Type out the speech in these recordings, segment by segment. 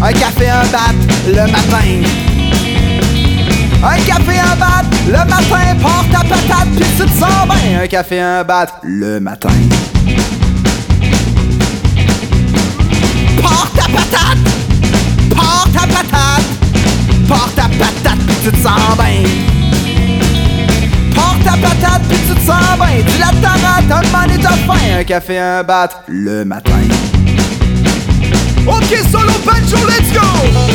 Un café, un bat, le matin. Un café, un bat, le matin. Porte ta patate, puis tu te sens bien. Un café, un bat, le matin. Porte ta patate, porte ta patate, porte ta patate, puis tu te sens bien. Porte ta patate, puis tu te sens bien. Tu la tarate, un moment et t'as faim. Un café, un bat, le matin. Ok, solo banjo, let's go!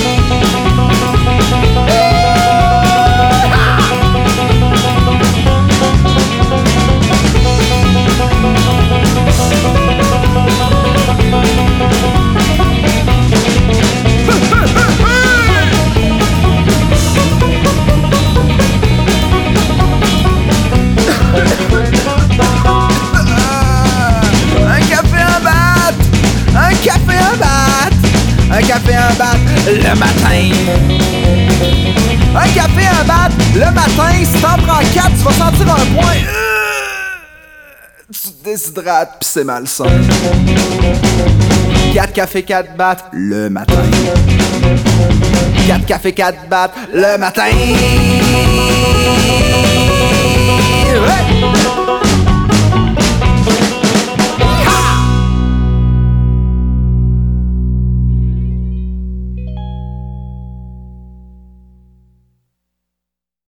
Un café, un bat, le matin. Un café, un bat, le matin. Si t'en prends 4, tu vas sentir un point. Tu te déshydrates, pis c'est malsain. 4 cafés, 4 battes, le matin. 4 cafés, 4 battes, le matin.